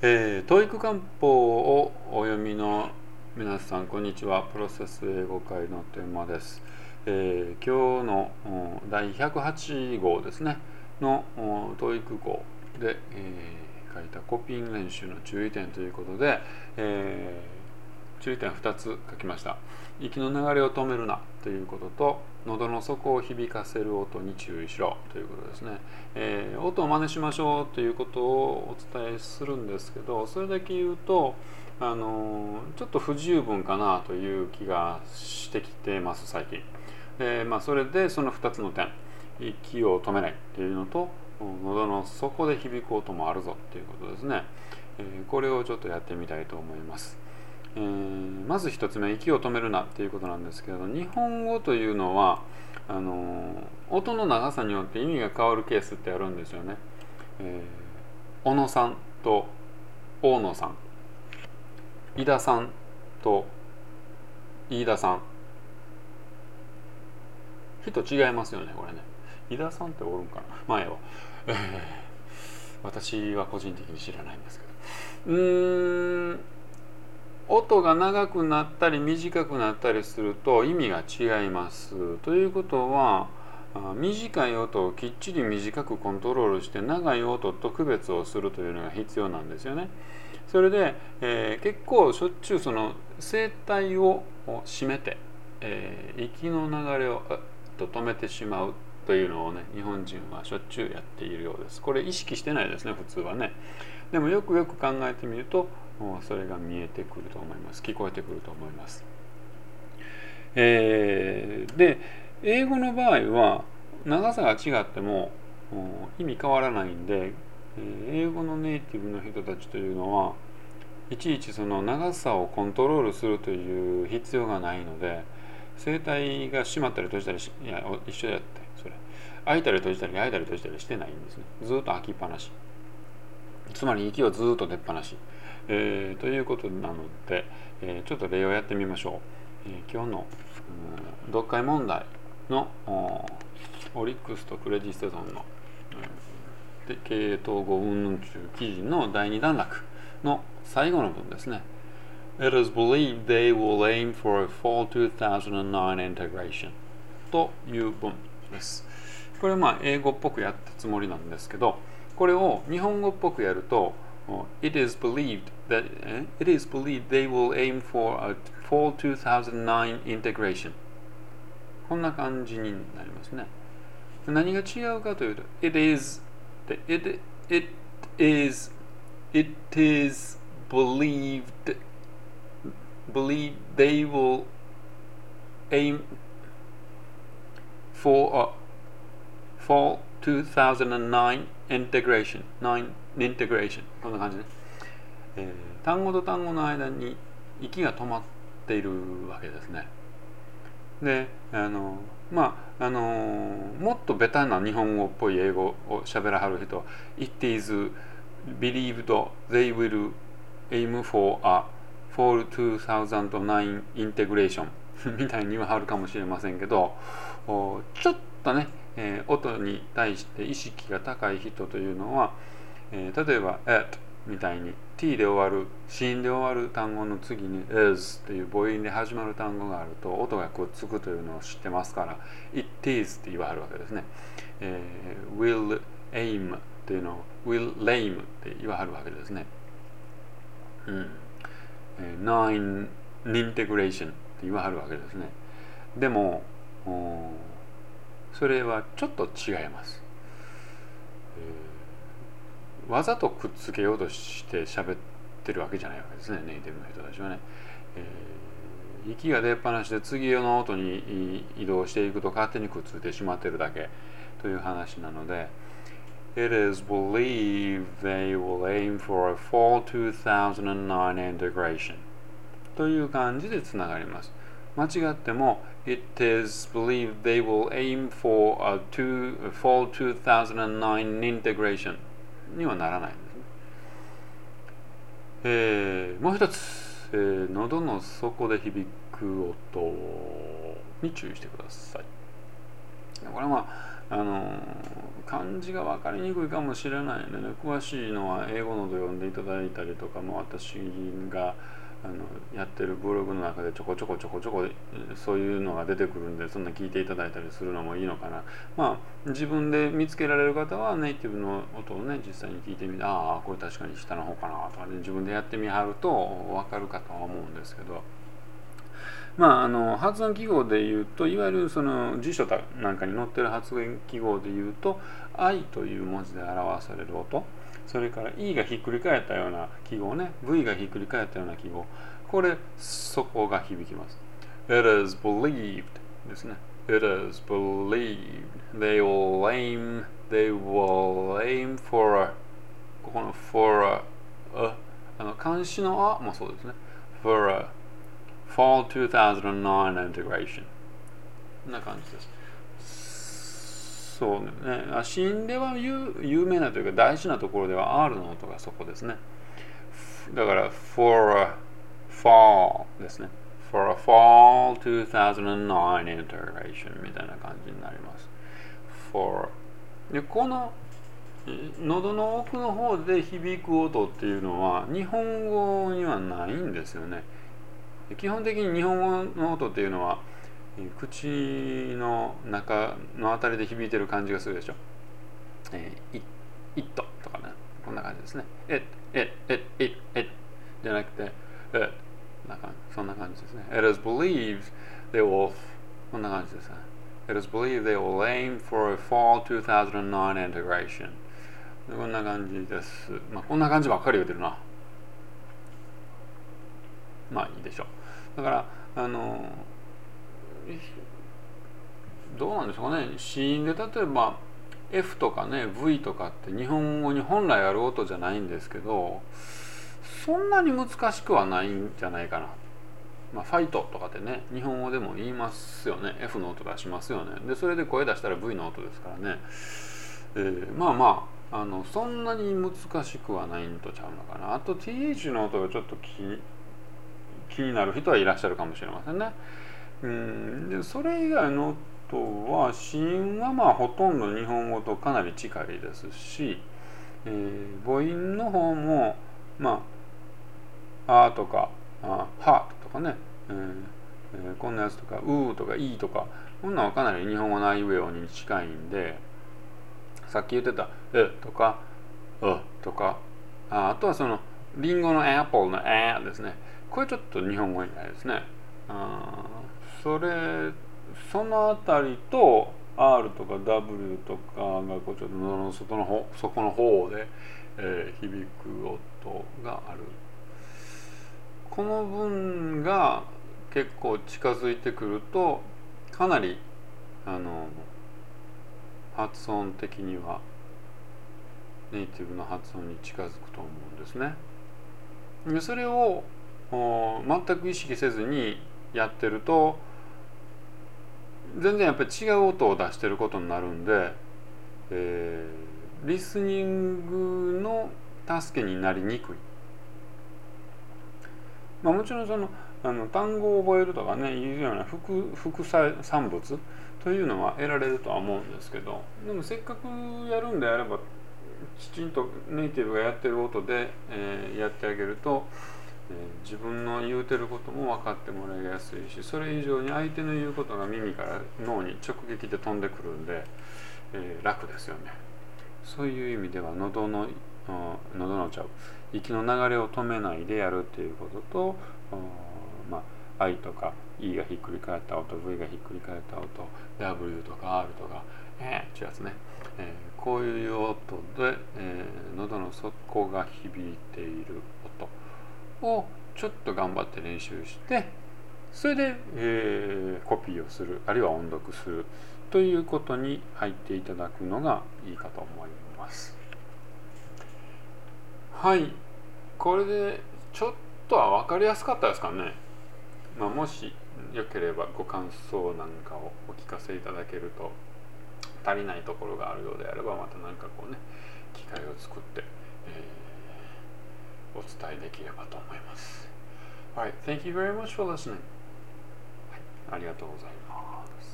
TOEIC 漢方をお読みの皆さんこんにちは。プロセス英語会のテーマです。今日の第108号ですねのTOEIC 号で、書いたコピー練習の注意点ということで、注意点2つ書きました。息の流れを止めるなということと、喉の底を響かせる音に注意しろということですね。音を真似しましょうということをお伝えするんですけど、それだけ言うとちょっと不十分かなという気がしてきてます最近。それでその2つの点、息を止めないというのと、喉の底で響く音もあるぞということですね。これをちょっとやってみたいと思います。まず一つ目、息を止めるなっていうことなんですけれど、日本語というのは音の長さによって意味が変わるケースってあるんですよね。小野さんと大野さん、井田さんと飯田さん、人違いますよねこれね。井田さんっておるんかな、まあええわ私は個人的に知らないんですけど、音が長くなったり短くなったりすると意味が違います。ということは、短い音をきっちり短くコントロールして長い音と区別をするというのが必要なんですよね。それで、結構しょっちゅうその声帯を締めて、息の流れを止めてしまうというのをね、日本人はしょっちゅうやっているようです。これ意識してないですね普通はね。でもよくよく考えてみるとそれが見えてくると思います。聞こえてくると思います。で英語の場合は長さが違っても意味変わらないんで、英語のネイティブの人たちというのはいちいちその長さをコントロールするという必要がないので、声帯が閉まったり閉じたりいや一緒だって、それ開いたり閉じたり開いたり閉じたりしてないんですね。ずっと開きっぱなし、つまり息はずっと出っ放し、ということなので、ちょっと例をやってみましょう。今日の読解問題のオリックスとクレジステゾンの経営統合云々中記事の第2段落の最後の文ですね。It is believed they will aim for a fall 2009 integration という文です。これは英語っぽくやったつもりなんですけど、これを日本語っぽくやると It is believed they will aim for a fall 2009 integration こんな感じになりますね。何が違うかというと It is believed they will aim for a fall 2009 integration こんな感じね。単語と単語の間に息が止まっているわけですね。でもっとベタな日本語っぽい英語を喋らはる人は It is believed they will aim for a fall 2009 integration みたいに言わはるかもしれませんけど、ちょっとね、音に対して意識が高い人というのは、例えば at みたいに t で終わる子音で終わる単語の次に is という母音で始まる単語があると音がくっつくというのを知ってますから it is って言わはるわけですね。will aim というのを will lame って言わはるわけですね。nine integration って言わはるわけですね。でもそれはちょっと違います。わざとくっつけようとして喋ってるわけじゃないわけですね、ネイティブの人たちはね。息が出っ放しで次の音に移動していくと勝手にくっついてしまってるだけという話なので It is believed they will aim for a fall 2009 integration という感じでつながります。間違っても It is believed they will aim for a fall 2009 integration にはならないんですね。もう一つ、喉の底で響く音に注意してください。これは漢字が分かりにくいかもしれないので、ね、詳しいのは英語ので読んでいただいたりとかも、私がやってるブログの中でちょこちょこそういうのが出てくるんで、そんな聞いていただいたりするのもいいのかな。まあ自分で見つけられる方はネイティブの音をね実際に聞いてみて、ああこれ確かに下の方かなとかね、自分でやってみはると分かるかとは思うんですけど、まあ発音記号で言うと、いわゆるその辞書なんかに載ってる発音記号で言うと、I という文字で表される音、それから E がひっくり返ったような記号ね、V がひっくり返ったような記号、これそこが響きます。 It is believed ですね。 It is believed they will aim for a、 ここの for a、 漢詩のあもそうですね。 for a fall 2009 integration こんな感じです。そうね、子音では有名なというか大事なところでは R の音がそこですね。だから for a fall ですね。for a fall 2009 integration みたいな感じになります。for で、この喉の奥の方で響く音っていうのは日本語にはないんですよね。基本的に日本語の音っていうのは口の中のあたりで響いてる感じがするでしょ。it とかね、こんな感じですね。it じゃなくてそんな感じですね。It is believed they will こんな感じですね。It is believed they will aim for a fall 2009 integration こんな感じです。まあこんな感じばっかり言うてるな。まあいいでしょう。だからどうなんでしょうかね。子音で例えば F とかね V とかって日本語に本来ある音じゃないんですけど、そんなに難しくはないんじゃないかな。まあ、ファイトとかってね日本語でも言いますよね。 F の音出しますよね。でそれで声出したら V の音ですからね。まあまあそんなに難しくはないんとちゃうのかな。あと TH の音がちょっと気になる人はいらっしゃるかもしれませんね。でそれ以外の音は子音はまあほとんど日本語とかなり近いですし、母音の方もまあ「あ」とか「は」とかね、こんなやつとか「う」とか「い」とかこんなのはかなり日本語のあいうえおに近いんで、さっき言ってた「え」とか「う」とかあとはそのリンゴのアップルの「あ」ですね。これちょっと日本語にないですね。そのあたりと R とか W とかがこうちょっと喉の底の方で、響く音がある。この分が結構近づいてくるとかなり発音的にはネイティブの発音に近づくと思うんですね。でそれを全く意識せずにやってると全然やっぱり違う音を出してることになるんで、リスニングの助けになりにくい。まあ、もちろんその単語を覚えるとかねいうような副産物というのは得られるとは思うんですけど、でもせっかくやるんであればきちんとネイティブがやってる音で、やってあげると、自分の言うてることも分かってもらいやすいし、それ以上に相手の言うことが耳から脳に直撃で飛んでくるんで、楽ですよね。そういう意味では喉の息の流れを止めないでやるっていうことと、I とか E がひっくり返った音、V がひっくり返った音、W とか R とか違うやつね、こういう音で、喉の底が響いている音をちょっと頑張って練習して、それで、コピーをする、あるいは音読するということに入っていただくのがいいかと思います。はい、これでちょっとは分かりやすかったですかね。もしよければご感想なんかをお聞かせいただけると、足りないところがあるようであればまた何かこうね機会を作って、お伝えできればと思います。Alright, thank you very much for listening. はい、ありがとうございます。